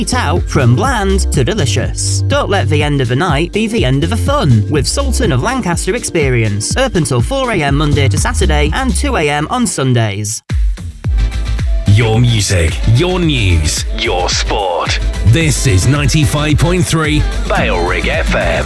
Eat out from bland to delicious. Don't let the end of a night be the end of the fun with Sultan of Lancaster Experience. Open till 4 a.m. Monday to Saturday and 2 a.m. on Sundays. Your music, your news, your sport. This is 95.3 Balerig FM.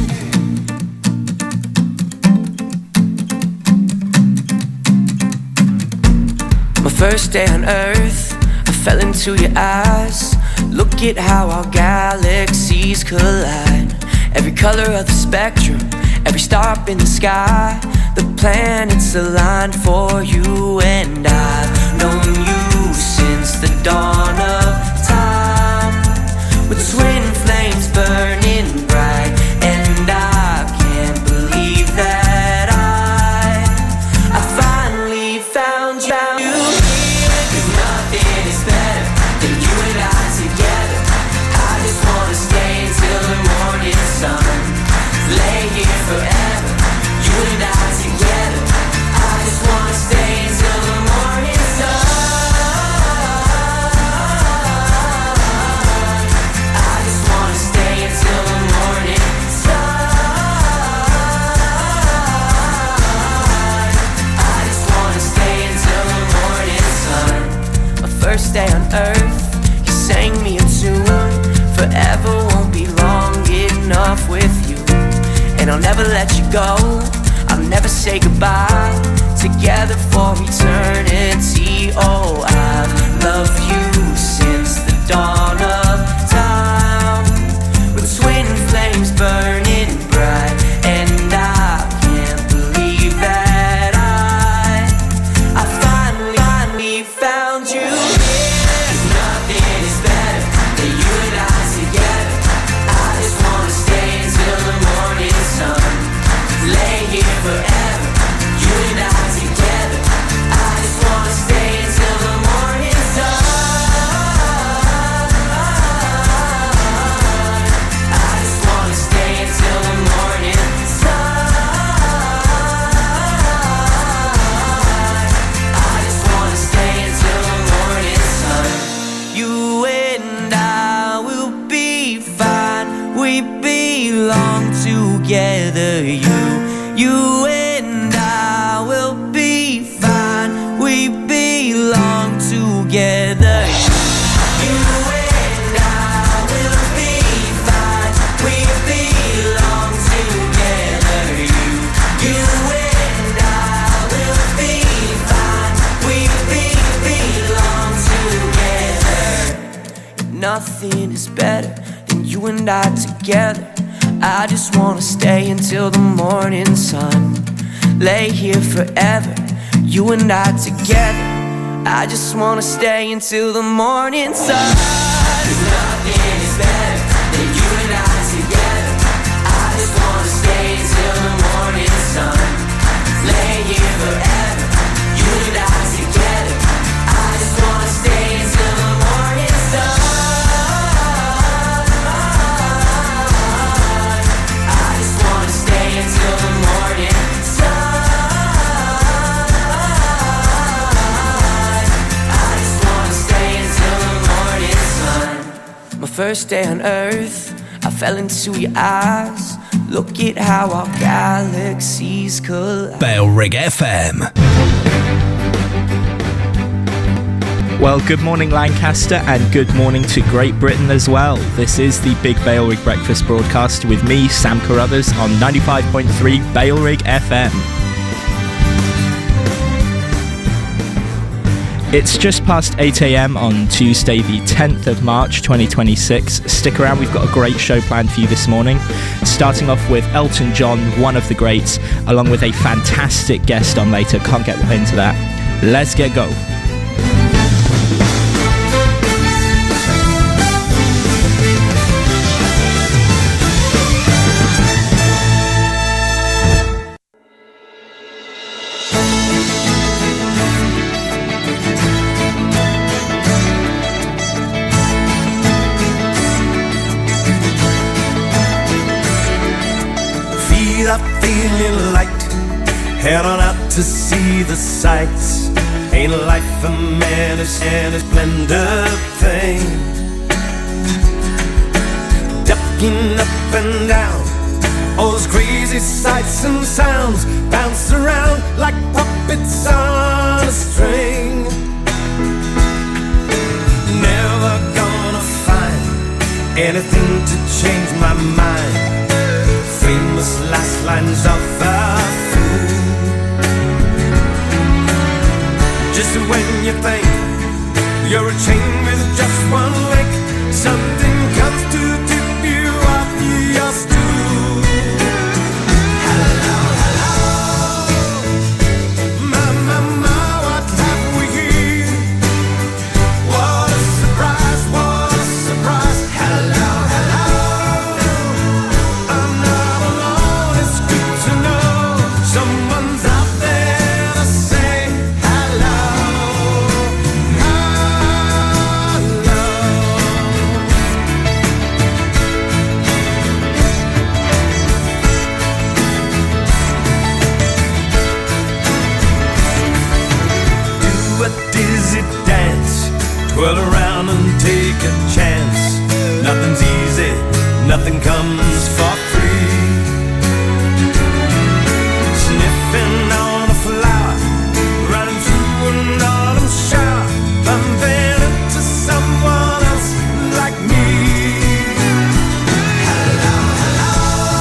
My first day on Earth, I fell into your eyes. Look at how our galaxies collide. Every color of the spectrum, every star up in the sky. The planets aligned for you, and I've known you since the dawn of time. With twin flames burning bright, and I can't believe that I finally found you. Cause nothing is better than you and I together. I just wanna stay until the morning sun. Lay here forever, you and I together. I just wanna stay until the morning sun. I just wanna stay until the morning sun. I just wanna stay until the morning sun. My first day on Earth, you sang me a tune. Forever won't be long enough with you, and I'll never let you go. I'll never say goodbye. Together for eternity. Oh, I've loved you since the dawn of time. With twin flames burning bright, and I can't believe that I finally found you. Cause nothing is better than you and I together. I just wanna stay until the morning sun. Lay here forever, you and I together. I just wanna stay until the morning sun. I just wanna stay until the morning sun. I just wanna stay until the morning sun. You and I will be fine. We belong together. You and I will be fine. We belong together. You and I will be fine. We belong together. You and I will be fine. We belong together. Nothing is better than you and I together. I just wanna stay until the morning sun. Lay here forever, you and I together. I just wanna stay until the morning sun. Cause nothing is better than you and I together. I just wanna stay until the morning sun. Lay here forever, you and I together. I just wanna stay until the morning sun. Until the morning sun. I just wanna stay until the morning sun. My first day on Earth, I fell into your eyes. Look at how our galaxies collide. Balerig FM. Well, good morning Lancaster and good morning to Great Britain as well. This is the Big Balerig Breakfast broadcast with me, Sam Carruthers, on 95.3 Balerig FM. It's just past 8 a.m. on Tuesday the 10th of March 2026. Stick around, we've got a great show planned for you this morning. Starting off with Elton John, one of the greats, along with a fantastic guest on later. Can't get into that. Let's get go. Feeling light, head on out to see the sights. Ain't life a man and a splendid thing? rocking up and down. All those crazy sights and sounds bounce around like puppets on a string. Never gonna find anything to change my mind. Famous last lines of a fool. Just when you think you're a chain with just one link, something comes to tip you off your stool. Hello, hello. My, my, my, what have we here? What a surprise, what a surprise. Hello, hello. I'm not alone, it's good to know someone's out there to say hello. Do a dizzy dance, twirl around and take a chance. Nothing's easy, nothing comes for free. Sniffing on a flower, running through an autumn shower, bumping into someone else like me. Hello, hello.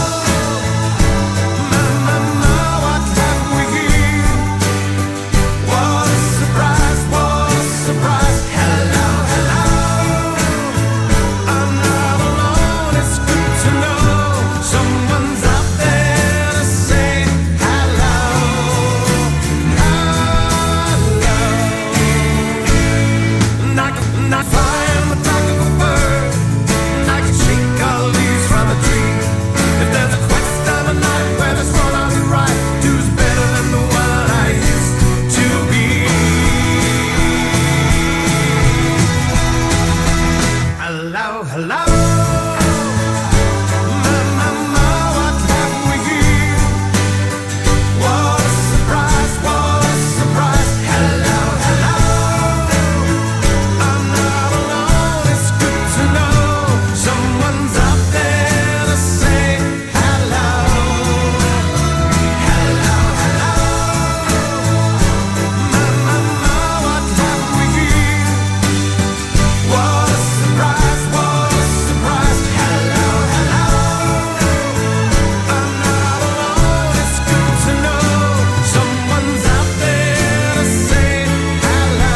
My, my, my, what have we here? What a surprise, what a surprise. Hello, hello. I'm not alone, it's good to know someone's out there to say hello. Hello. And I find the back of a bird, and I can shake all leaves from a tree. If there's a quest on the night where there's one on the right, who's better than the one I used to be? Hello, hello. My, my, my, what have we here? What a surprise, what a surprise. Hello, hello. I'm not alone, it's good to know someone's out there to say hello. Hello, hello. My, my, my, what have we here? What a surprise, what a surprise. Hello, hello. I'm not alone, it's good to know someone's out there to say hello.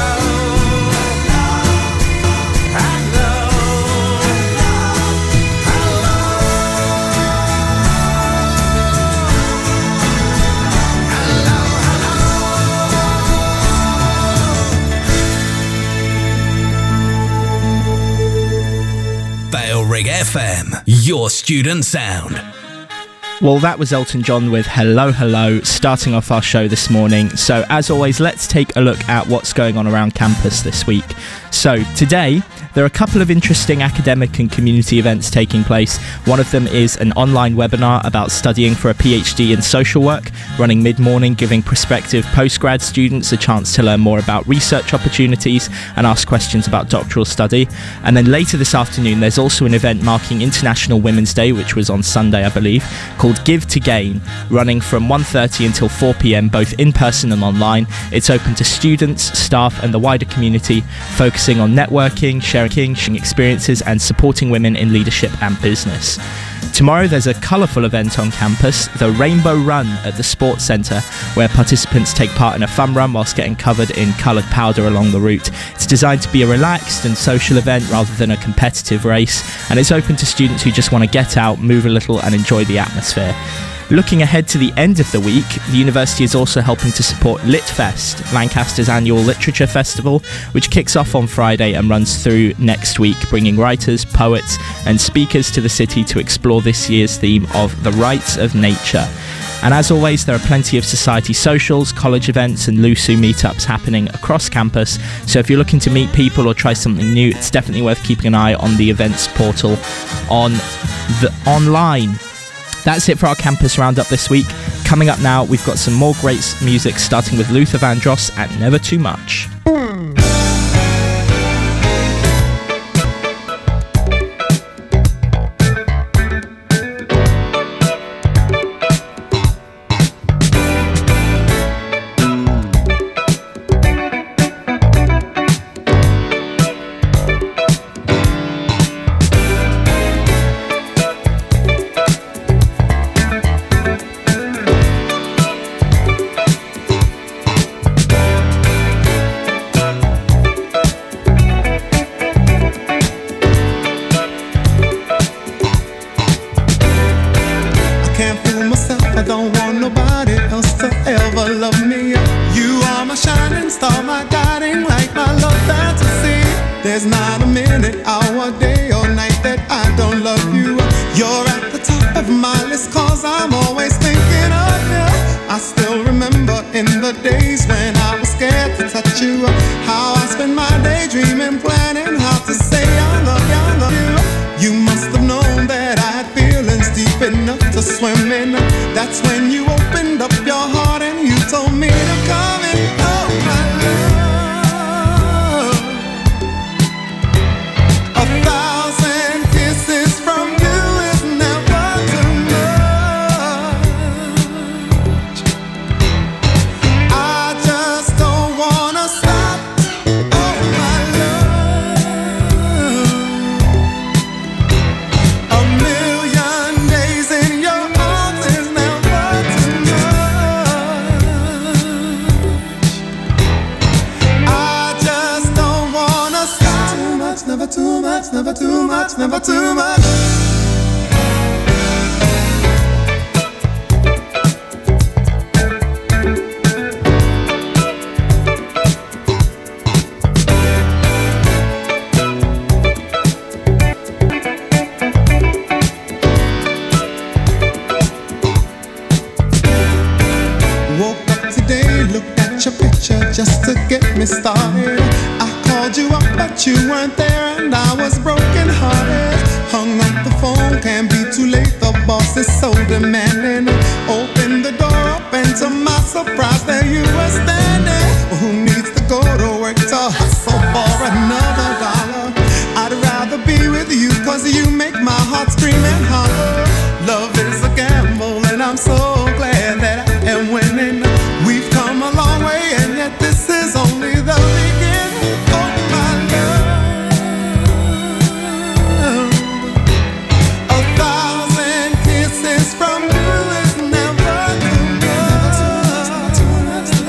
Bale Rig FM, your student sound. Well, that was Elton John with Hello Hello, starting off our show this morning. So, as always, let's take a look at what's going on around campus this week. So, today, there are a couple of interesting academic and community events taking place. One of them is an online webinar about studying for a PhD in social work, running mid-morning, giving prospective postgrad students a chance to learn more about research opportunities and ask questions about doctoral study. And then later this afternoon, there's also an event marking International Women's Day, which was on Sunday, I believe, called Give to Gain, running from 1:30 until 4 p.m, both in person and online. It's open to students, staff, and the wider community, focusing on networking, sharing experiences, and supporting women in leadership and business. Tomorrow there's a colourful event on campus, the Rainbow Run at the Sports Centre, where participants take part in a fun run whilst getting covered in coloured powder along the route. It's designed to be a relaxed and social event rather than a competitive race, and it's open to students who just want to get out, move a little, and enjoy the atmosphere. Looking ahead to the end of the week, the university is also helping to support LitFest, Lancaster's annual literature festival, which kicks off on Friday and runs through next week, bringing writers, poets, and speakers to the city to explore this year's theme of the rights of nature. And as always, there are plenty of society socials, college events, and LUSU meetups happening across campus. So if you're looking to meet people or try something new, it's definitely worth keeping an eye on the events portal on the online. That's it for our campus roundup this week. Coming up now, we've got some more great music, starting with Luther Vandross and Never Too Much. There's not a minute, hour, day or night that I don't love you. You're at the top of my list, cause I'm always thinking of you. I still remember in the days when I was scared to touch you, how I spent my day dreaming, planning how to say I love you, I love you. You must have known that I had feelings deep enough to swim in. That's when you opened up your heart and you told me to come in. Oh my love, 1,000 kisses from you is never too much. I just don't wanna stop. Oh my love, a million days in your arms is never too much. I just don't wanna stop. Too much, never too much, never too much, never too much. Woke up today, looked at your picture just to get me started. I called you up, but you weren't there, and I was broken hearted. Hung up the phone, can't be too late, the boss is so demanding. Opened the door up, and to my surprise, there you were standing. Who needs to go to work to hustle for another dollar? I'd rather be with you, cause you make my heart scream and holler. Love is a gamble, and I'm so glad that I am winning. We've come a long way, and yet this is only the beginning. Oh my love, 1,000 kisses from you is never too much.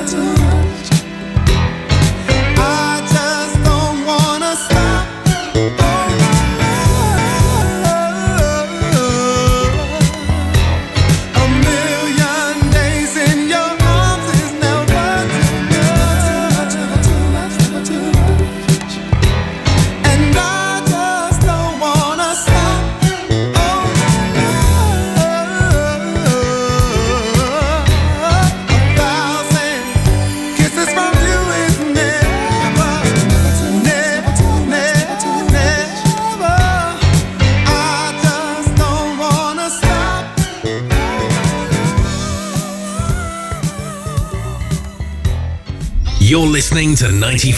I just don't wanna stop. Oh my love, a million days in your arms is never too much. And I just don't wanna stop. Oh my love, 1,000 kisses from you is never, never, never. I just don't wanna stop. You're listening to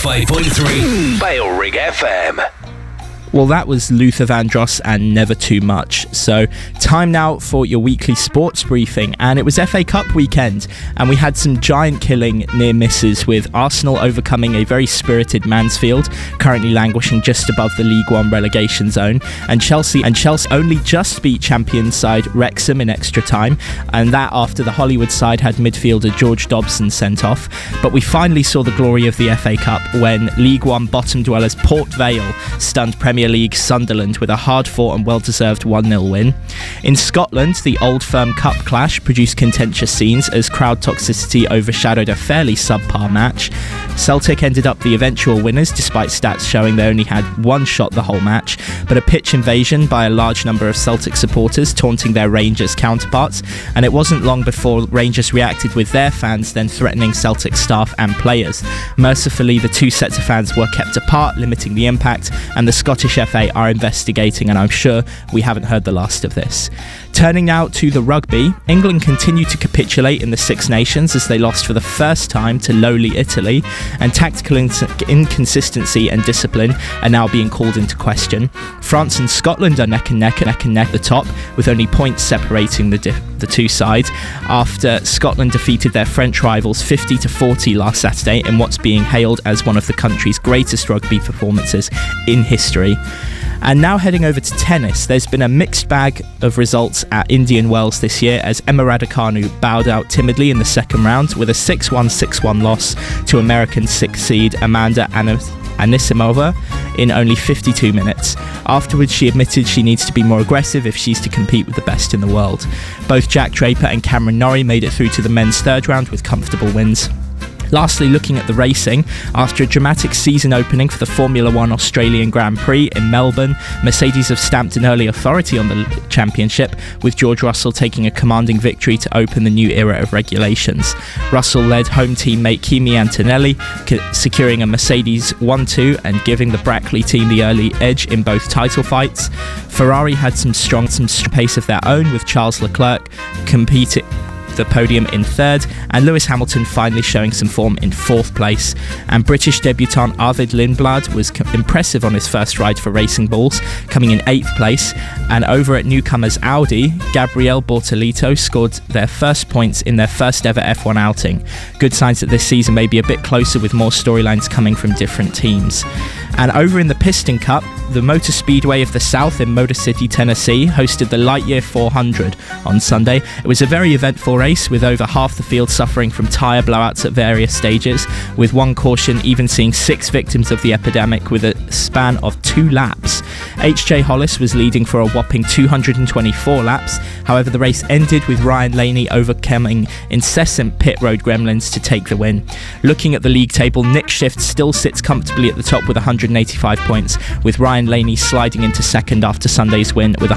95.3 Bale Rig FM. Well, that was Luther Vandross and Never Too Much. So, time now for your weekly sports briefing. And it was FA Cup weekend, and we had some giant killing near misses, with Arsenal overcoming a very spirited Mansfield, currently languishing just above the League One relegation zone. And Chelsea only just beat champion side Wrexham in extra time, and that after the Hollywood side had midfielder George Dobson sent off. But we finally saw the glory of the FA Cup when League One bottom dwellers Port Vale stunned Premier League Sunderland with a hard-fought and well-deserved 1-0 win. In Scotland, the Old Firm Cup clash produced contentious scenes as crowd toxicity overshadowed a fairly subpar match. Celtic ended up the eventual winners, despite stats showing they only had one shot the whole match, but a pitch invasion by a large number of Celtic supporters taunting their Rangers counterparts, and it wasn't long before Rangers reacted with their fans then threatening Celtic staff and players. Mercifully, the two sets of fans were kept apart, limiting the impact, and the Scottish FA are investigating, and I'm sure we haven't heard the last of this. Turning now to the rugby, England continued to capitulate in the Six Nations as they lost for the first time to lowly Italy, and tactical inconsistency and discipline are now being called into question. France and Scotland are neck and neck at the top, with only points separating the two sides, after Scotland defeated their French rivals 50-40 last Saturday in what's being hailed as one of the country's greatest rugby performances in history. And now heading over to tennis, there's been a mixed bag of results at Indian Wells this year as Emma Raducanu bowed out timidly in the second round with a 6-1, 6-1 loss to American 6th seed Amanda Anisimova in only 52 minutes. Afterwards, she admitted she needs to be more aggressive if she's to compete with the best in the world. Both Jack Draper and Cameron Norrie made it through to the men's third round with comfortable wins. Lastly, looking at the racing, after a dramatic season opening for the Formula One Australian Grand Prix in Melbourne, Mercedes have stamped an early authority on the championship, with George Russell taking a commanding victory to open the new era of regulations. Russell led home teammate Kimi Antonelli, securing a Mercedes 1-2 and giving the Brackley team the early edge in both title fights. Ferrari had some strong pace of their own, with Charles Leclerc competing the podium in third, and Lewis Hamilton finally showing some form in fourth place. And British debutant Arvid Lindblad was impressive on his first ride for Racing Bulls, coming in 8th place. And over at newcomers Audi, Gabriel Bortolito scored their first points in their first ever F1 outing. Good signs that this season may be a bit closer, with more storylines coming from different teams. And over in the Piston Cup, the Motor Speedway of the South in Motor City, Tennessee, hosted the Lightyear 400 on Sunday. It was a very eventful race, with over half the field suffering from tyre blowouts at various stages, with one caution even seeing 6 victims of the epidemic with a span of 2 laps. H.J. Hollis was leading for a whopping 224 laps. However, the race ended with Ryan Laney overcoming incessant pit road gremlins to take the win. Looking at the league table, Nick Shift still sits comfortably at the top with 185 points, with Ryan Laney sliding into second after Sunday's win with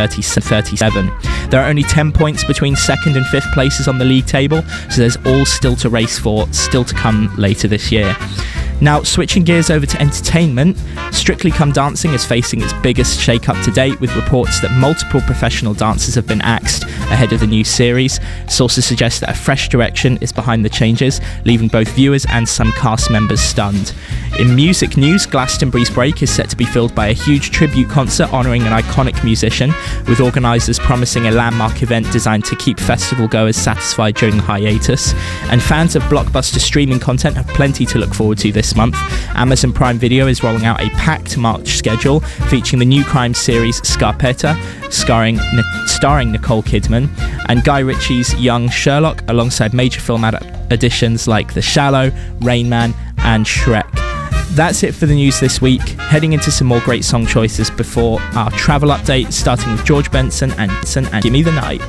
137. There are only 10 points between second and fifth places on the league table, so there's all still to race for, still to come later this year. Now, switching gears over to entertainment, Strictly Come Dancing is facing its biggest shake-up to date, with reports that multiple professional dancers have been axed ahead of the new series. Sources suggest that a fresh direction is behind the changes, leaving both viewers and some cast members stunned. In music news, Glastonbury's break is set to be filled by a huge tribute concert honouring an iconic musician, with organisers promising a landmark event designed to keep festival goers satisfied during the hiatus. And fans of blockbuster streaming content have plenty to look forward to this month. Amazon Prime Video is rolling out a packed March schedule featuring the new crime series Scarpetta, starring Nicole Kidman, and Guy Ritchie's Young Sherlock, alongside major film additions like The Shallow, Rain Man and Shrek. That's it for the news this week. Heading into some more great song choices before our travel update, starting with George Benson and Gimme the Night.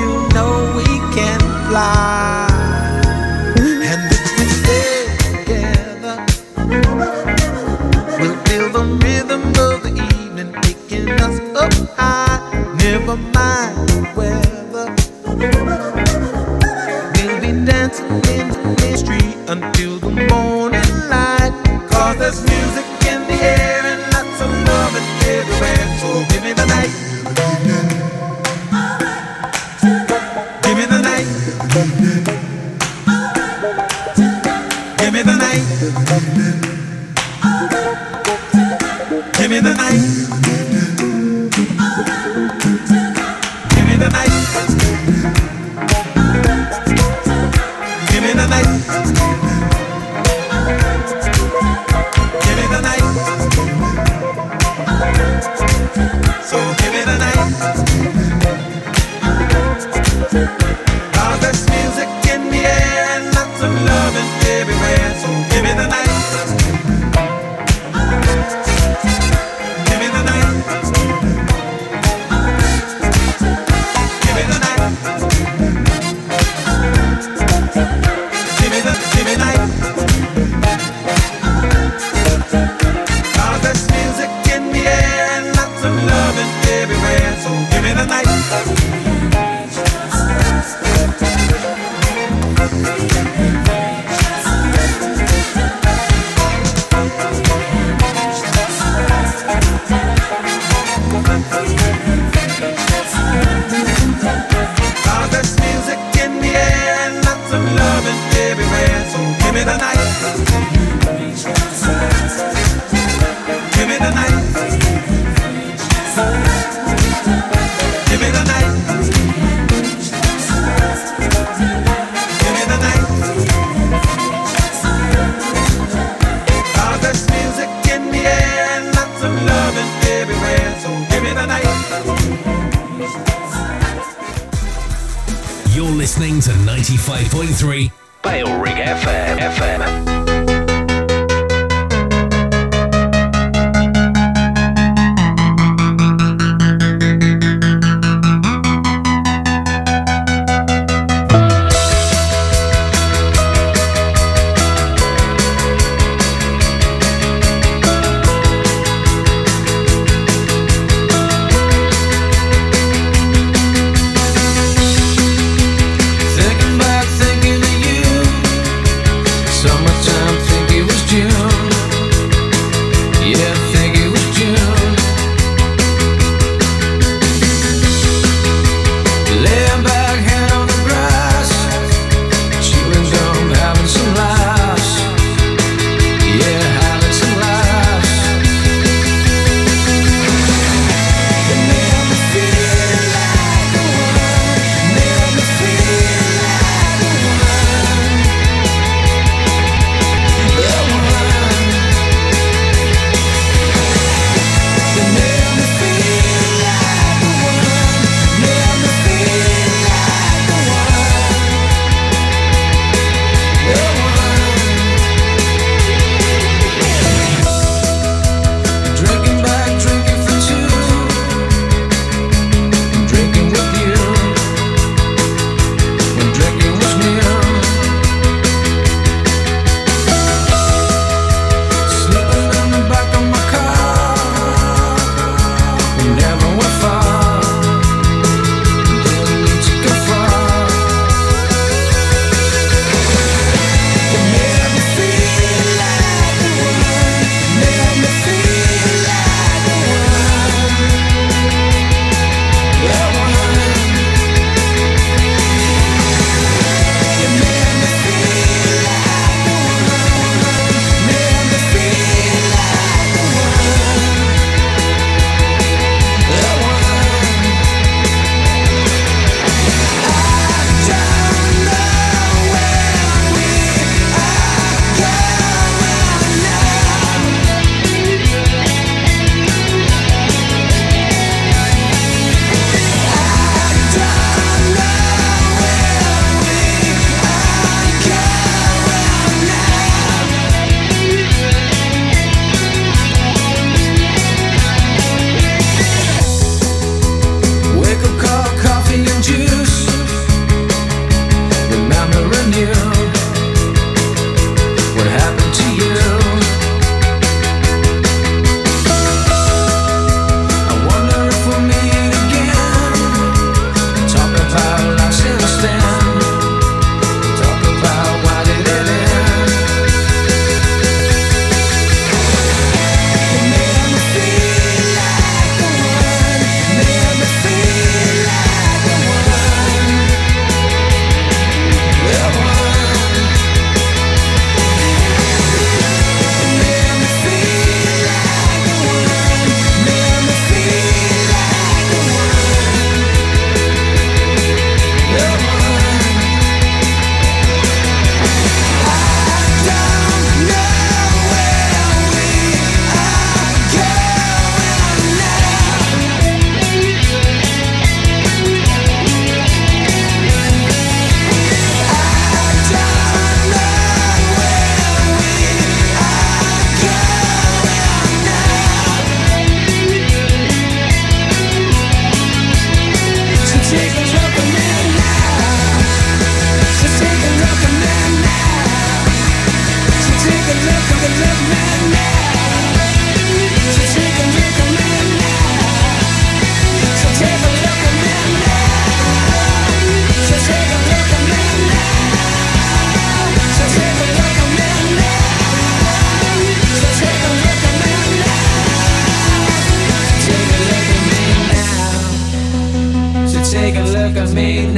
know we can fly. And if we stay together, we'll feel the rhythm of the evening taking us up high. Never mind the weather, we'll be dancing in the street until the morning light. 'Cause there's music in the air and lots of loving everywhere. So give me the night, give me the night, give me the night, give me the night, give me the night, give me the night, give me the night. So give me the night. 'Cause there's music in the air and lots of loving everywhere. So give me the night. Give me the night. Give me the night. Give me the night. 'Cause there's music in the air and lots of loving everywhere. So give me the night. Cause there's music in the air and lots of loving everywhere. So give me the night. Give me the night. Give me the night. Give me the night. Cause there's music in the air and lots of loving everywhere. So give me the night. You're listening to 95.3 Bale Rig FM. Thinking of you, so much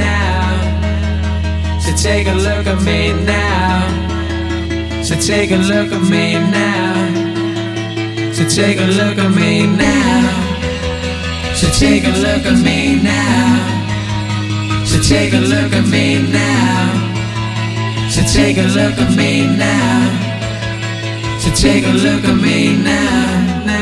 now. So take a look at me now. So take a look at me now. So take a look at me now. So take a look at me now. So take a look at me now. So take a look at me now. So take a look at me now.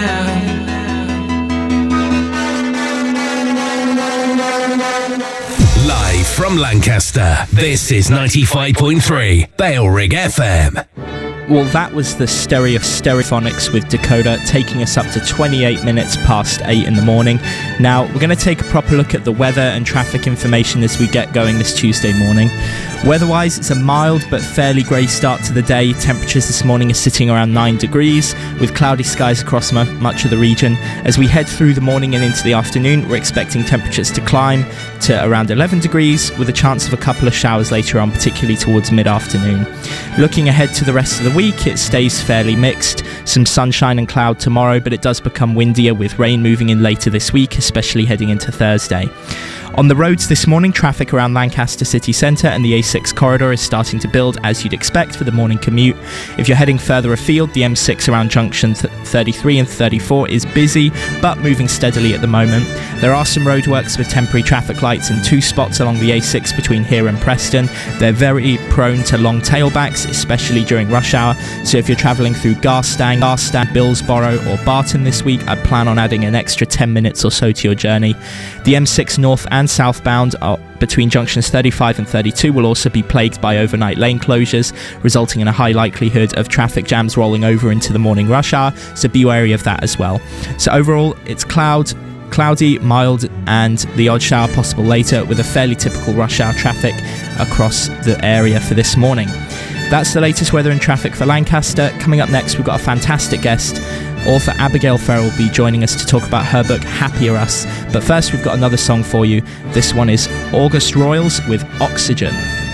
Live from Lancaster, this is 95.3 Bailrig FM. Well, that was the Stereophonics with Dakota, taking us up to 28 minutes past 8 in the morning. Now, we're going to take a proper look at the weather and traffic information as we get going this Tuesday morning. Weather-wise, it's a mild but fairly grey start to the day. Temperatures this morning are sitting around 9 degrees, with cloudy skies across much of the region. As we head through the morning and into the afternoon, we're expecting temperatures to climb to around 11 degrees, with a chance of a couple of showers later on, particularly towards mid-afternoon. Looking ahead to the rest of the week, it stays fairly mixed. Some sunshine and cloud tomorrow, but it does become windier with rain moving in later this week, especially heading into Thursday. On the roads this morning, traffic around Lancaster city centre and the A6 corridor is starting to build as you'd expect for the morning commute. If you're heading further afield, the M6 around junctions 33 and 34 is busy but moving steadily at the moment. There are some roadworks with temporary traffic lights in 2 spots along the A6 between here and Preston. They're very prone to long tailbacks, especially during rush hour, so if you're travelling through Garstang, Billsborough or Barton this week, I'd plan on adding an extra 10 minutes or so to your journey. The M6 north and southbound between junctions 35 and 32 will also be plagued by overnight lane closures, resulting in a high likelihood of traffic jams rolling over into the morning rush hour, so be wary of that as well. So overall, it's cloudy, mild, and the odd shower possible later, with a fairly typical rush hour traffic across the area for this morning. That's the latest weather and traffic for Lancaster. Coming up next, we've got a fantastic guest. Author Abigail Farrell will be joining us to talk about her book Happier Us. But first, we've got another song for you. This one is August Royals with Oxygen.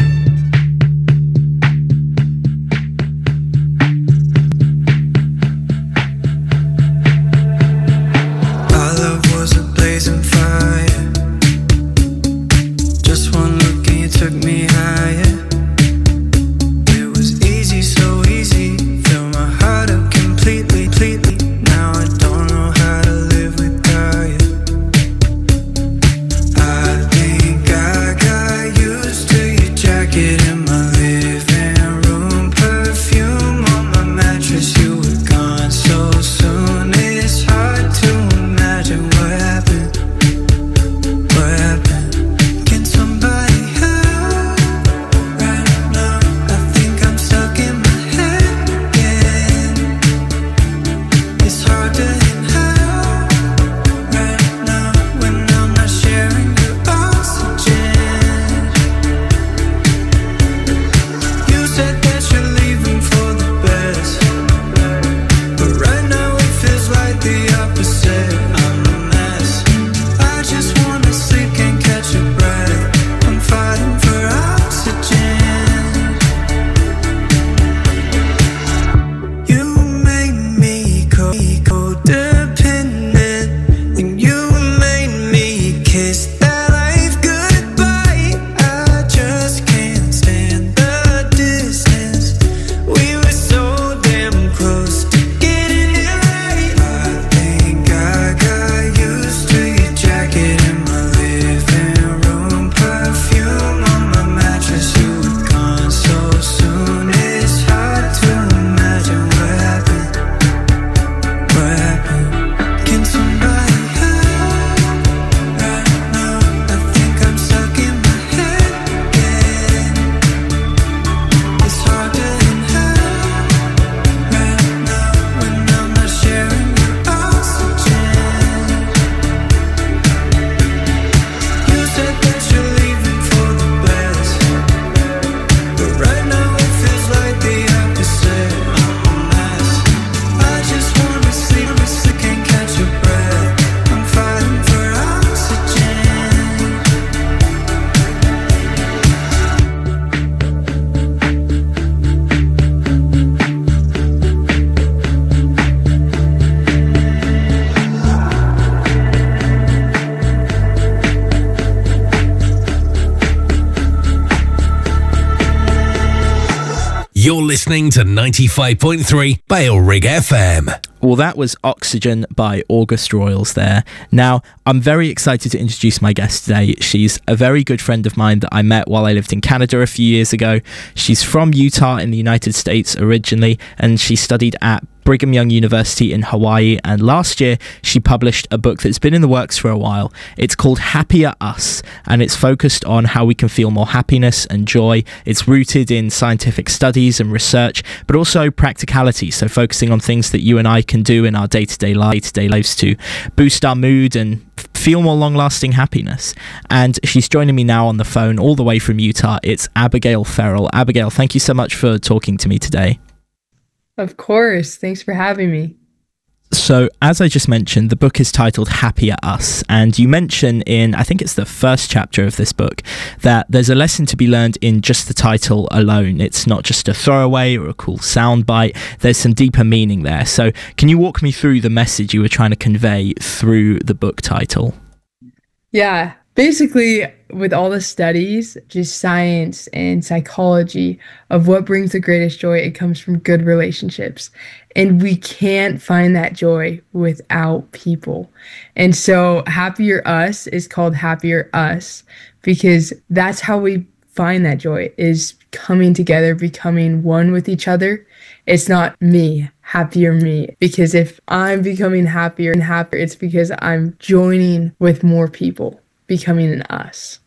Our love was a blazing fire. Just one look and you took me higher. It was easy, so easy. Fill my heart up completely. Now I don't know how to live without you. I think I got used to your jacket in my living room, perfume on my mattress. You were gone so soon. It's hard to imagine what happened. Can somebody help? You're listening to 95.3 Bale Rig FM. Well, that was Oxygen by August Royals there. Now, I'm very excited to introduce my guest today. She's a very good friend of mine that I met while I lived in Canada a few years ago. She's from Utah in the United States originally, and she studied at Brigham Young University in Hawaii, and last year she published a book that's been in the works for a while. It's called Happier Us, and it's focused on how we can feel more happiness and joy. It's rooted in scientific studies and research, but also practicality, so focusing on things that you and I can do in our day-to-day lives to boost our mood and feel more long-lasting happiness. And she's joining me now on the phone all the way from Utah. It's Abigail Farrell. Abigail, thank you so much for talking to me today. Of course. Thanks for having me. So, as I just mentioned, the book is titled Happier Us, and you mention in, I think it's the first chapter of this book, that there's a lesson to be learned in just the title alone. It's not just a throwaway or a cool soundbite. There's some deeper meaning there. So, can you walk me through the message you were trying to convey through the book title? Yeah. Basically, with all the studies, just science and psychology of what brings the greatest joy, it comes from good relationships. And we can't find that joy without people. And so Happier Us is called Happier Us because that's how we find that joy, is coming together, becoming one with each other. It's not me, happier me. Because if I'm becoming happier and happier, it's because I'm joining with more people, becoming an us.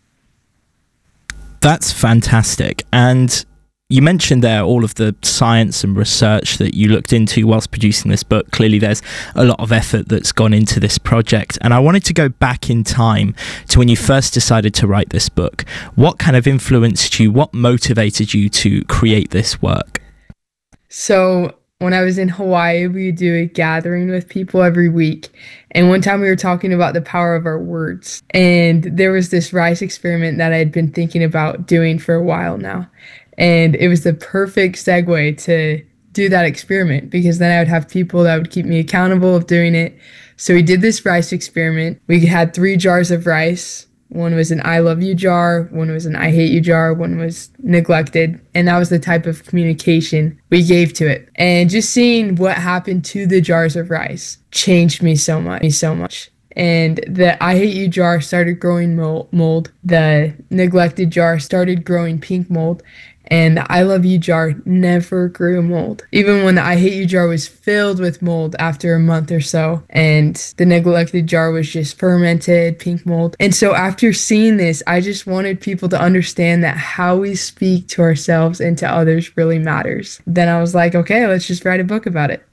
That's fantastic. And you mentioned there all of the science and research that you looked into whilst producing this book. Clearly there's a lot of effort that's gone into this project. And I wanted to go back in time to when you first decided to write this book. What kind of influenced you? What motivated you to create this work? So when I was in Hawaii, we would do a gathering with people every week. And one time we were talking about the power of our words. And there was this rice experiment that I had been thinking about doing for a while now. And it was the perfect segue to do that experiment because then I would have people that would keep me accountable of doing it. So we did this rice experiment. We had 3 jars of rice. One was an I love you jar, one was an I hate you jar, one was neglected. And that was the type of communication we gave to it. And just seeing what happened to the jars of rice changed me so much. And the I hate you jar started growing mold. The neglected jar started growing pink mold. And the I love you jar never grew mold. Even when the I hate you jar was filled with mold after a month or so. And the neglected jar was just fermented pink mold. And so after seeing this, I just wanted people to understand that how we speak to ourselves and to others really matters. Then I was like, okay, let's just write a book about it.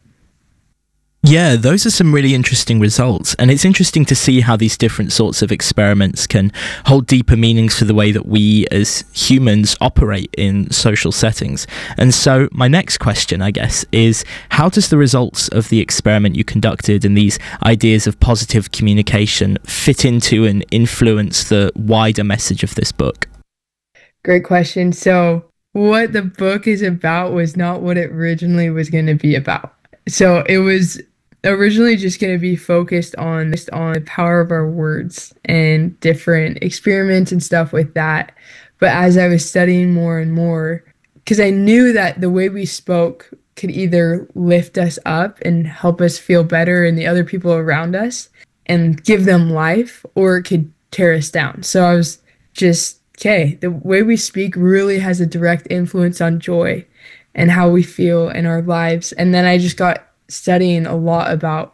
Yeah, those are some really interesting results. And it's interesting to see how these different sorts of experiments can hold deeper meanings for the way that we as humans operate in social settings. And so my next question, I guess, is how does the results of the experiment you conducted and these ideas of positive communication fit into and influence the wider message of this book? Great question. So what the book is about was not what it originally was going to be about. So it was originally just going to be focused on the power of our words and different experiments and stuff with that. But as I was studying more and more, because I knew that the way we spoke could either lift us up and help us feel better and the other people around us and give them life, or it could tear us down. So I was just, okay, the way we speak really has a direct influence on joy and how we feel in our lives. And then I just got studying a lot about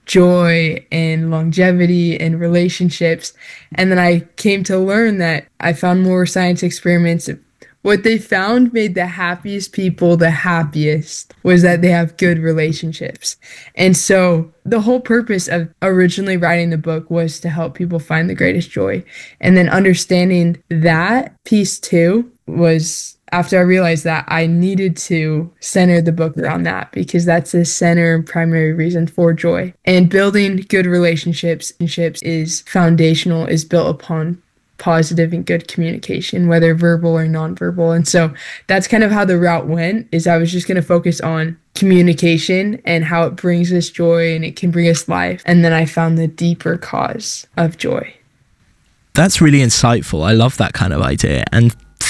joy and longevity and relationships. And then I came to learn that I found more science experiments. What they found made the happiest people the happiest was that they have good relationships. And so the whole purpose of originally writing the book was to help people find the greatest joy. And then understanding that piece too was, after I realized that, I needed to center the book around that because that's the center and primary reason for joy. And building good relationships is foundational, is built upon positive and good communication, whether verbal or nonverbal. And so that's kind of how the route went, is I was just going to focus on communication and how it brings us joy and it can bring us life. And then I found the deeper cause of joy. That's really insightful. I love that kind of idea. And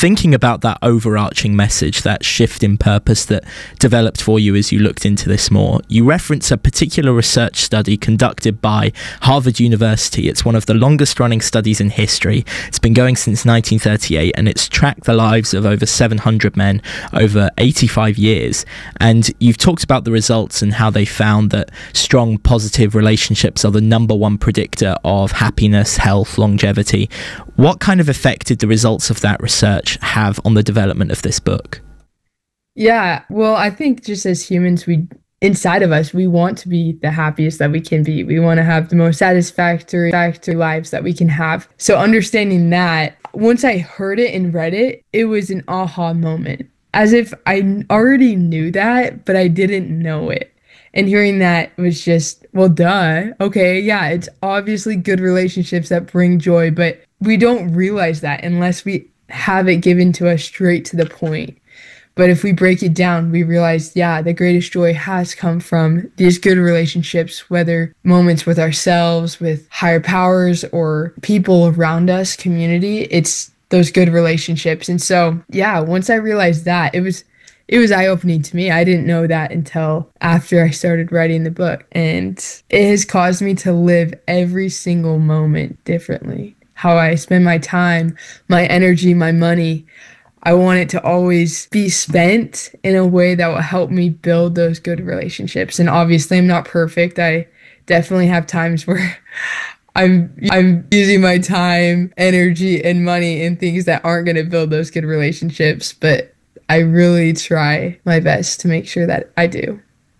thinking about that overarching message, that shift in purpose that developed for you as you looked into this more, you reference a particular research study conducted by Harvard University. It's one of the longest running studies in history. It's been going since 1938, and it's tracked the lives of over 700 men over 85 years. And you've talked about the results and how they found that strong positive relationships are the number one predictor of happiness, health, longevity. What kind of effect did the results of that research have on the development of this book? Yeah, well, I think just as humans, inside of us, we want to be the happiest that we can be. We want to have the most satisfactory lives that we can have. So understanding that, once I heard it and read it, it was an aha moment. As if I already knew that, but I didn't know it. And hearing that was just, well, duh. Okay, yeah, it's obviously good relationships that bring joy, but we don't realize that unless we have it given to us straight to the point. But if we break it down, we realize, yeah, the greatest joy has come from these good relationships, whether moments with ourselves, with higher powers, or people around us, community. It's those good relationships. And so, yeah, once I realized that, it was eye-opening to me. I didn't know that until after I started writing the book. And it has caused me to live every single moment differently. How I spend my time, my energy, my money. I want it to always be spent in a way that will help me build those good relationships. And obviously, I'm not perfect. I definitely have times where I'm using my time, energy, and money in things that aren't going to build those good relationships. But I really try my best to make sure that I do.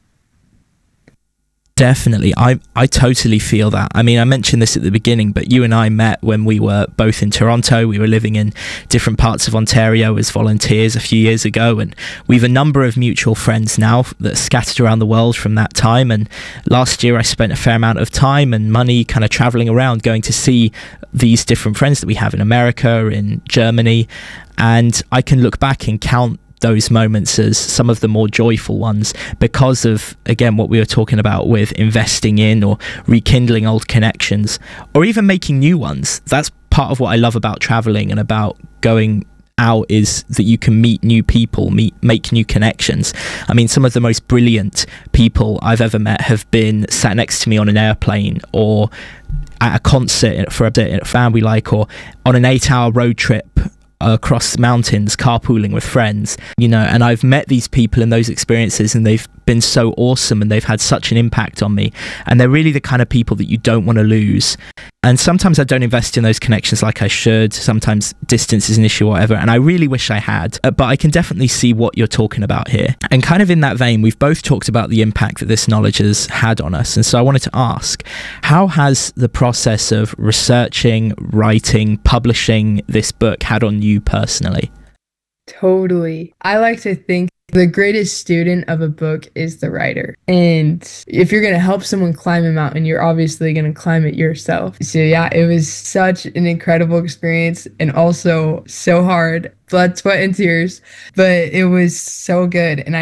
Definitely. I totally feel that. I mean, I mentioned this at the beginning, but you and I met when we were both in Toronto. We were living in different parts of Ontario as volunteers a few years ago, and we've a number of mutual friends now that are scattered around the world from that time. And last year I spent a fair amount of time and money kind of traveling around, going to see these different friends that we have in America, in Germany, and I can look back and count those moments as some of the more joyful ones because of, again, what we were talking about with investing in or rekindling old connections or even making new ones. That's part of what I love about traveling and about going out, is that you can meet new people, make new connections. I mean, some of the most brilliant people I've ever met have been sat next to me on an airplane or at a concert for a fan we like, or on an 8-hour road trip across mountains, carpooling with friends, and I've met these people in those experiences, and they've been so awesome and they've had such an impact on me, and they're really the kind of people that you don't want to lose. And sometimes I don't invest in those connections like I should. Sometimes distance is an issue or whatever, and I really wish I had, but I can definitely see what you're talking about here. And kind of in that vein, we've both talked about the impact that this knowledge has had on us, and so I wanted to ask, how has the process of researching, writing, publishing this book had on you personally? Totally. I like to think the greatest student of a book is the writer. And if you're going to help someone climb a mountain, you're obviously going to climb it yourself. So yeah, it was such an incredible experience and also so hard. Blood, sweat, and tears. But it was so good. And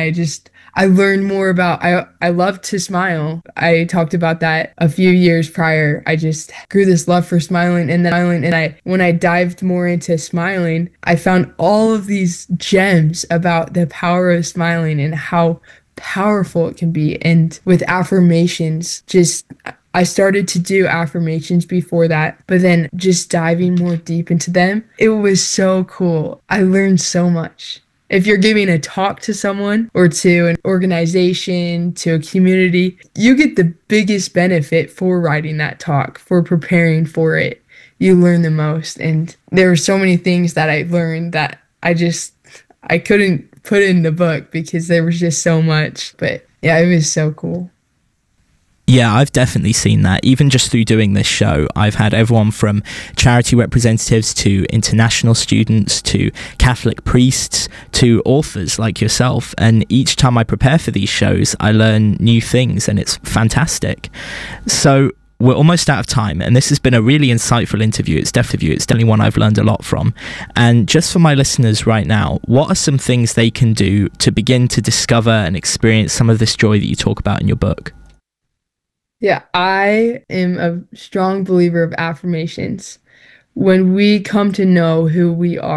I learned more about, I love to smile. I talked about that a few years prior. I just grew this love for smiling, and then when I dived more into smiling, I found all of these gems about the power of smiling and how powerful it can be. And with affirmations, I started to do affirmations before that, but then just diving more deep into them, it was so cool. I learned so much. If you're giving a talk to someone or to an organization, to a community, you get the biggest benefit for writing that talk, for preparing for it. You learn the most. And there were so many things that I learned that I couldn't put in the book because there was just so much. But yeah, it was so cool. Yeah, I've definitely seen that. Even just through doing this show, I've had everyone from charity representatives to international students to Catholic priests to authors like yourself. And each time I prepare for these shows, I learn new things, and it's fantastic. So we're almost out of time, and this has been a really insightful interview. It's definitely one I've learned a lot from. And just for my listeners right now, what are some things they can do to begin to discover and experience some of this joy that you talk about in your book? Yeah, I am a strong believer of affirmations. When we come to know who we are,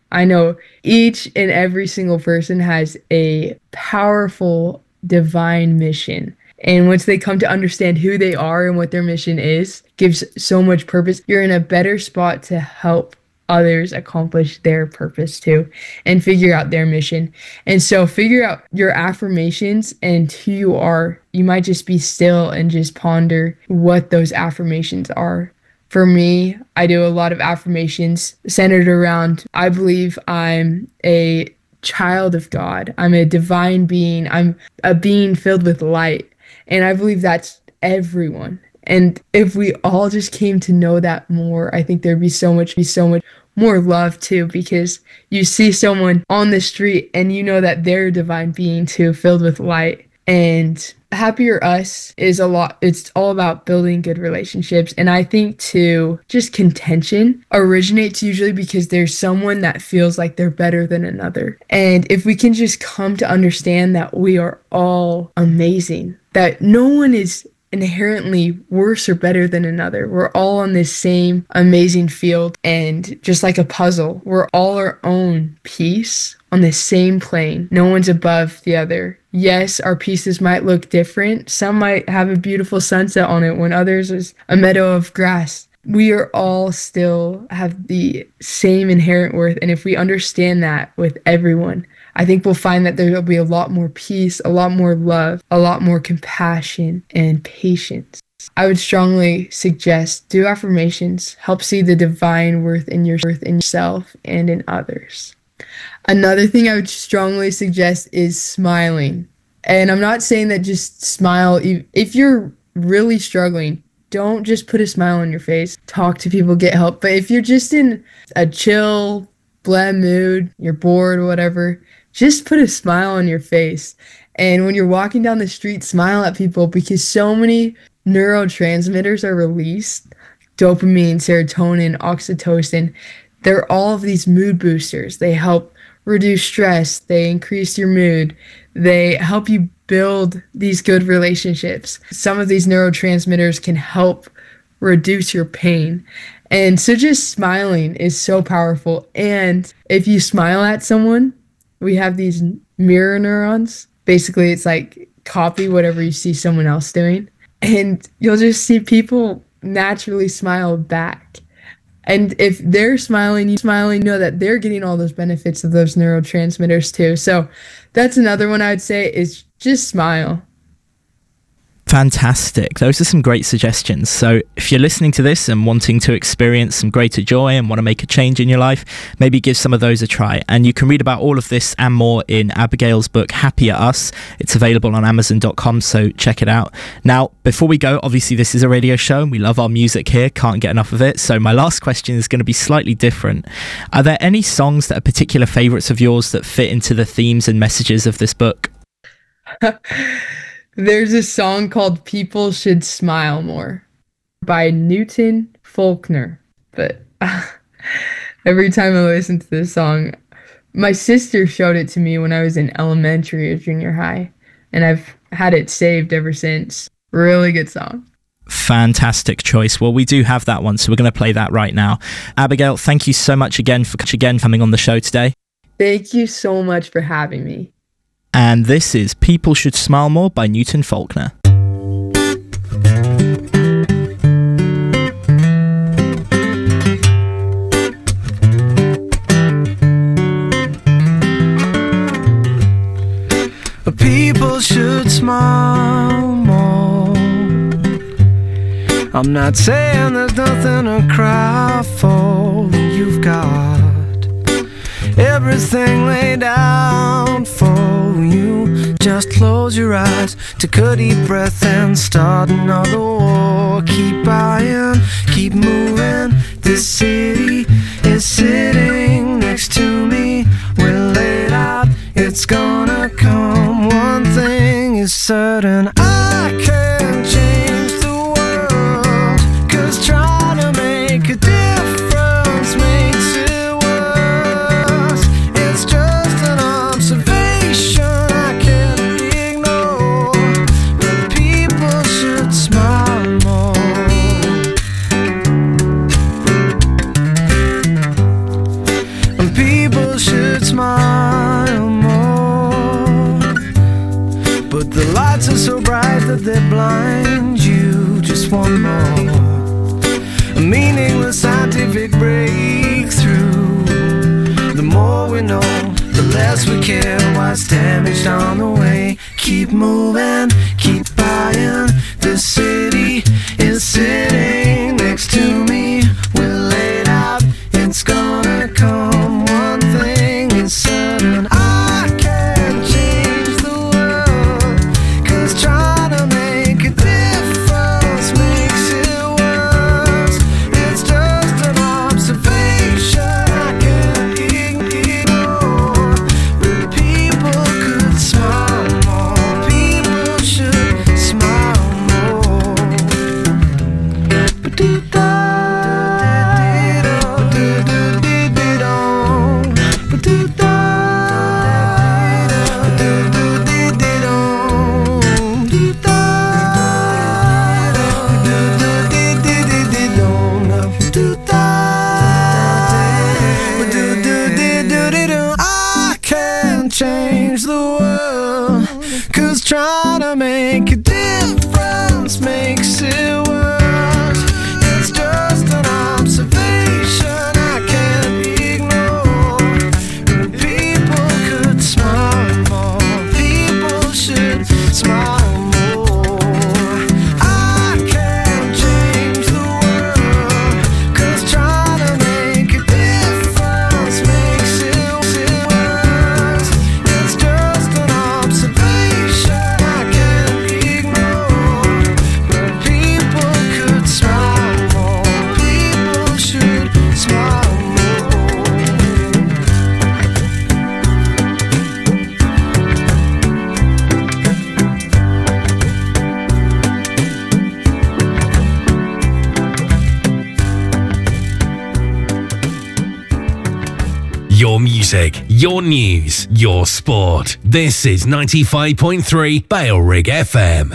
I know each and every single person has a powerful divine mission. And once they come to understand who they are and what their mission is, gives so much purpose. You're in a better spot to help others accomplish their purpose too and figure out their mission. And so figure out your affirmations and who you are. You might just be still and just ponder what those affirmations are. For me, I do a lot of affirmations centered around, I believe I'm a child of God. I'm a divine being. I'm a being filled with light. And I believe that's everyone. And if we all just came to know that more, I think there'd be so much more love too, because you see someone on the street and you know that they're a divine being too, filled with light. And Happier Us is it's all about building good relationships. And I think too, just contention originates usually because there's someone that feels like they're better than another. And if we can just come to understand that we are all amazing, that no one is inherently worse or better than another. We're all on this same amazing field, and just like a puzzle, we're all our own piece on the same plane. No one's above the other. Yes, our pieces might look different. Some might have a beautiful sunset on it when others is a meadow of grass. We are all still have the same inherent worth, and if we understand that with everyone, I think we'll find that there will be a lot more peace, a lot more love, a lot more compassion and patience. I would strongly suggest do affirmations, help see the divine worth in yourself and in others. Another thing I would strongly suggest is smiling. And I'm not saying that just smile. If you're really struggling, don't just put a smile on your face. Talk to people, get help. But if you're just in a chill, bland mood, you're bored or whatever, just put a smile on your face. And when you're walking down the street, smile at people, because so many neurotransmitters are released. Dopamine, serotonin, oxytocin. They're all of these mood boosters. They help reduce stress. They increase your mood. They help you build these good relationships. Some of these neurotransmitters can help reduce your pain. And so just smiling is so powerful. And if you smile at someone, we have these mirror neurons. Basically, it's like copy whatever you see someone else doing. And you'll just see people naturally smile back. And if they're smiling, you know that they're getting all those benefits of those neurotransmitters too. So that's another one I'd say is just smile. Fantastic. Those are some great suggestions. So if you're listening to this and wanting to experience some greater joy and want to make a change in your life, maybe give some of those a try. And you can read about all of this and more in Abigail's book, Happier Us. It's available on Amazon.com, so check it out. Now, before we go, obviously this is a radio show and we love our music here, can't get enough of it. So my last question is going to be slightly different. Are there any songs that are particular favourites of yours that fit into the themes and messages of this book? There's a song called People Should Smile More by Newton Faulkner. But every time I listen to this song, my sister showed it to me when I was in elementary or junior high, and I've had it saved ever since. Really good song. Fantastic choice. Well, we do have that one, so we're going to play that right now. Abigail, thank you so much again for coming on the show today. Thank you so much for having me. And this is People Should Smile More by Newton Faulkner. People should smile more. I'm not saying there's nothing to cry for. You've got everything laid out for you. Just close your eyes, take a deep breath and start another war. Keep buying, keep moving. This city is sitting next to me. We're laid out, it's gonna come. One thing is certain, I can't change the world, 'cause trying to make a difference makes it worse. It's just an observation I can't ignore, but people should smile more. And people people should smile more. But the lights are so bright that they blind you. Just one more. A meaningless scientific breakthrough. The more we know, the less we care what's damaged on the way. Keep moving, keep buying. The city is sitting next to me. We're laid out, it's gonna come. One thing is certain, I can't change the world, 'cause trying to make a difference makes it worse. It's just an observation I can't ignore. But people could smile more. People should smile more. I can't change the world, 'cause trying to make a difference makes it worse. It's just an observation I can't ignore. People could smile more. People should smile more. I can't change the world, 'cause trying to make a difference makes it worse. It's just an observation I can't ignore. But people could smile more. People should smile more. Your music, your news, your sport. This is 95.3 Bale Rig FM.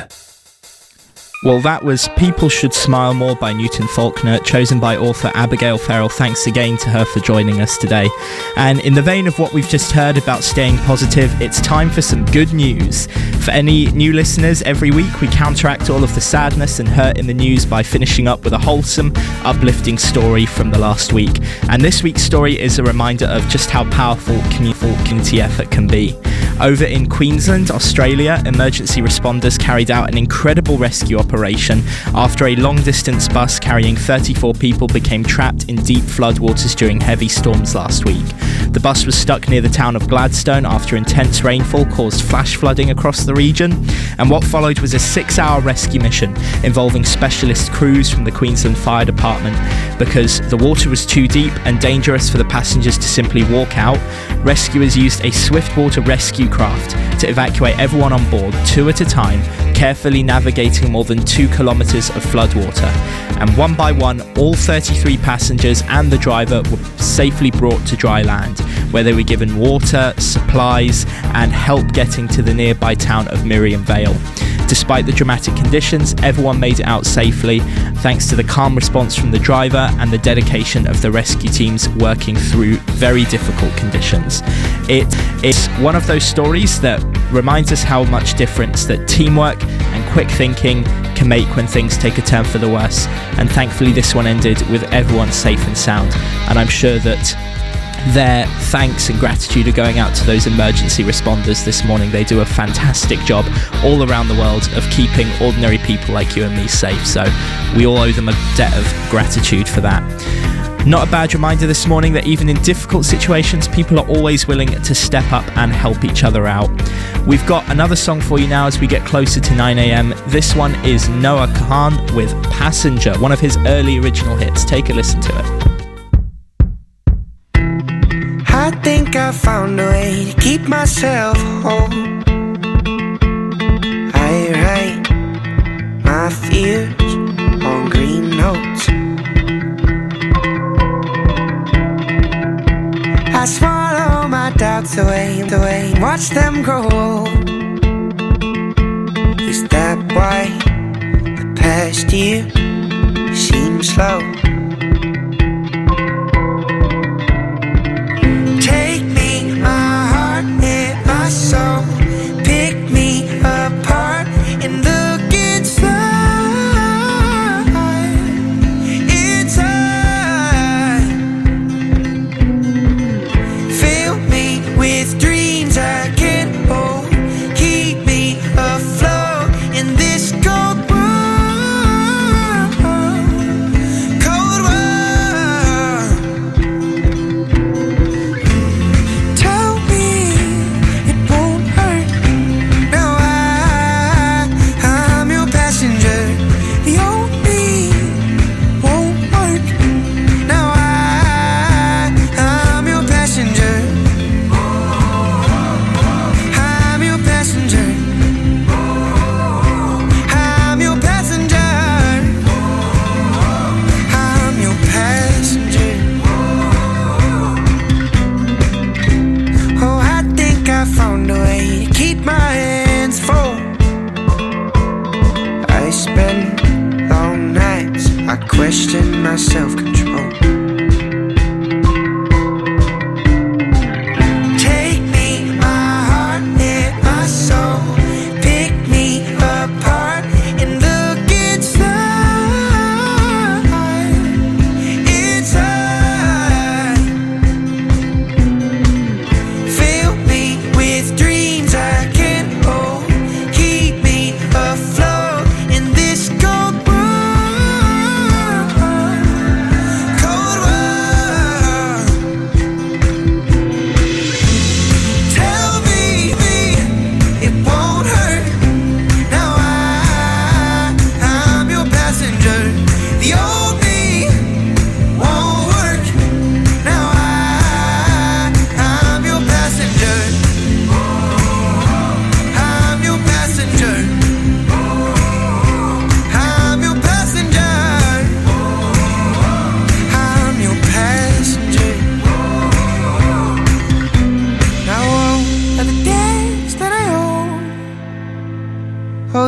Well, that was People Should Smile More by Newton Faulkner, chosen by author Abigail Farrell. Thanks again to her for joining us today. And in the vein of what we've just heard about staying positive, it's time for some good news. For any new listeners, every week we counteract all of the sadness and hurt in the news by finishing up with a wholesome, uplifting story from the last week. And this week's story is a reminder of just how powerful community effort can be. Over in Queensland, Australia, emergency responders carried out an incredible rescue operation after a long-distance bus carrying 34 people became trapped in deep floodwaters during heavy storms last week. The bus was stuck near the town of Gladstone after intense rainfall caused flash flooding across the region, and what followed was a 6-hour rescue mission involving specialist crews from the Queensland Fire Department. Because the water was too deep and dangerous for the passengers to simply walk out, rescuers used a swiftwater rescue craft to evacuate everyone on board 2 at a time, carefully navigating more than 2 kilometres of floodwater. And one by one, all 33 passengers and the driver were safely brought to dry land, where they were given water, supplies, and help getting to the nearby town of Miriam Vale. Despite the dramatic conditions, everyone made it out safely, thanks to the calm response from the driver and the dedication of the rescue teams working through very difficult conditions. It's one of those stories that reminds us how much difference that teamwork and quick thinking can make when things take a turn for the worse. And thankfully this one ended with everyone safe and sound. And I'm sure that their thanks and gratitude are going out to those emergency responders this morning. They do a fantastic job all around the world of keeping ordinary people like you and me safe. So we all owe them a debt of gratitude for that. Not a bad reminder this morning that even in difficult situations, people are always willing to step up and help each other out. We've got another song for you now as we get closer to 9 a.m. This one is Noah Kahan with Passenger, one of his early original hits. Take a listen to it. I think I found a way to keep myself whole. I write my fears on green notes. I swallow my doubts away, watch them grow old. Is that why the past year seems slow? Take me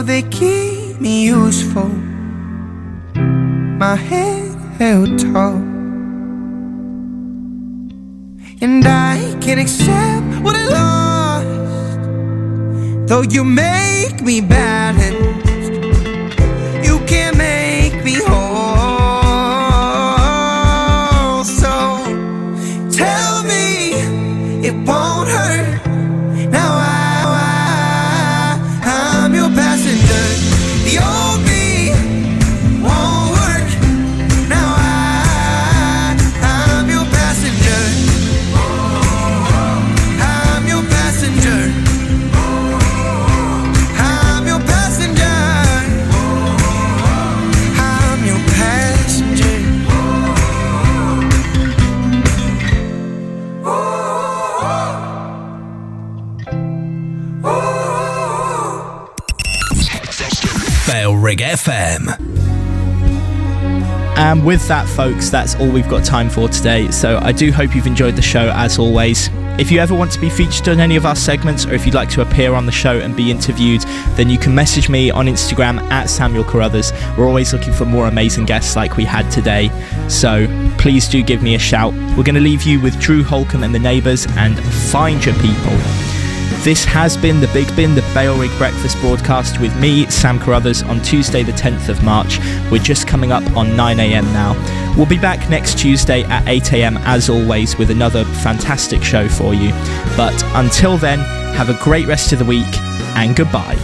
they keep me useful, my head held tall, and I can accept what I lost. Though you make me balanced, you can't make me whole. So tell me it won't hurt. Now I'm your passenger. The old me won't work. Now I'm your passenger. I'm your passenger. I'm your passenger. I'm your passenger. Bale Rig FM. And with that, folks, that's all we've got time for today. So I do hope you've enjoyed the show as always. If you ever want to be featured on any of our segments, or if you'd like to appear on the show and be interviewed, then you can message me on Instagram at Samuel Carruthers. We're always looking for more amazing guests like we had today. So please do give me a shout. We're going to leave you with Drew Holcomb and the Neighbours and Find Your People. This has been The Big Bin, the Bale Rig Breakfast broadcast with me, Sam Carruthers, on Tuesday the 10th of March. We're just coming up on 9 a.m. now. We'll be back next Tuesday at 8 a.m. as always with another fantastic show for you. But until then, have a great rest of the week and goodbye.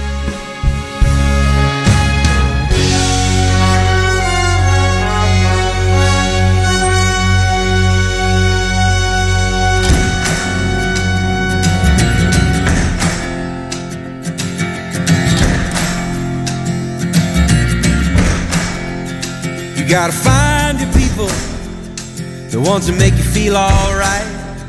You gotta find your people, the ones that make you feel alright,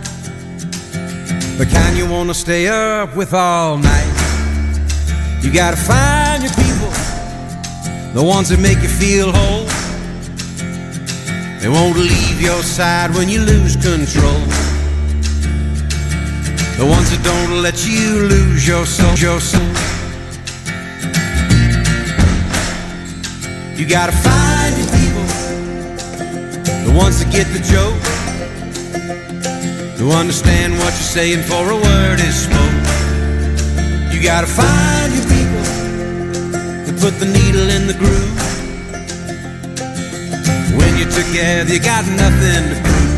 the kind you wanna stay up with all night. You gotta find your people, the ones that make you feel whole. They won't leave your side when you lose control. The ones that don't let you lose your soul, your soul. You gotta find your people, the ones that get the joke, who understand what you're saying before a word is spoke. You gotta find your people that put the needle in the groove. When you're together, you got nothing to prove.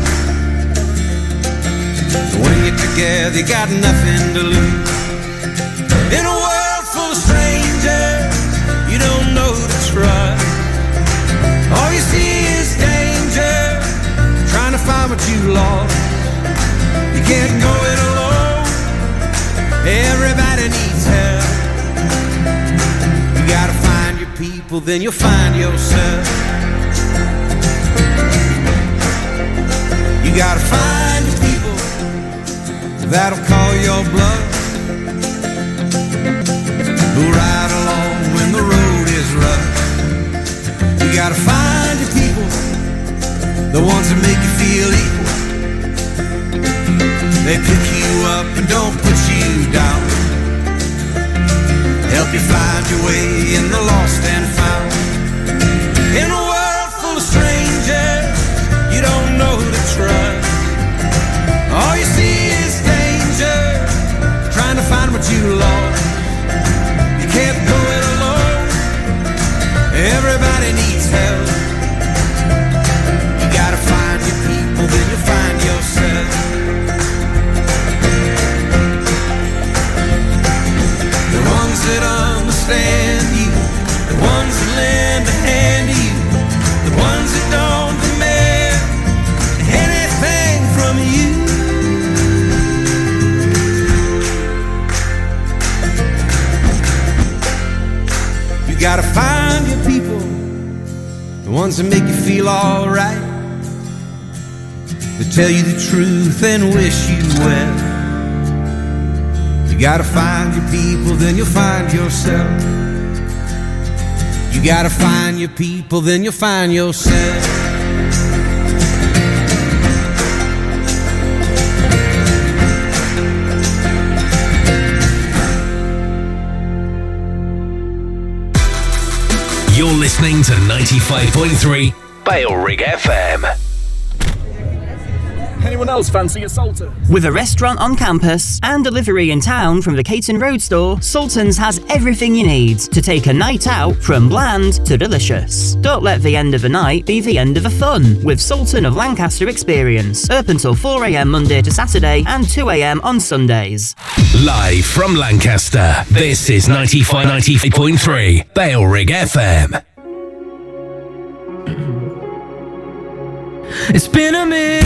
When you're together, you got nothing to lose. In a world full of strangers, you don't know to trust. All you see is danger, trying to find what you lost. You can't go it alone, everybody needs help. You gotta find your people, then you'll find yourself. You gotta find your people that'll call your bluff, who ride along when the road is rough. You gotta find your people, the ones that make you feel equal. They pick you up and don't put you down, help you find your way in the lost and found. In a world full of strangers, you don't know who to trust. All you see is danger, trying to find what you lost. You can't go it alone, everybody needs help. You gotta find your people, then you'll find yourself. The ones that understand you, the ones that lend a hand to you, the ones that don't demand anything from you. You gotta find your people, the ones that make you feel alright, that tell you the truth and wish you well. You gotta find your people, then you'll find yourself. You gotta find your people, then you'll find yourself. listening to 95.3 Balerig FM. Anyone else fancy a Sultan? With a restaurant on campus and delivery in town from the Caton Road store, Sultan's has everything you need to take a night out from bland to delicious. Don't let the end of the night be the end of the fun with Sultan of Lancaster Experience. Open till 4 a.m. Monday to Saturday and 2 a.m. on Sundays. Live from Lancaster, this is 95.3 Balerig FM. It's been a minute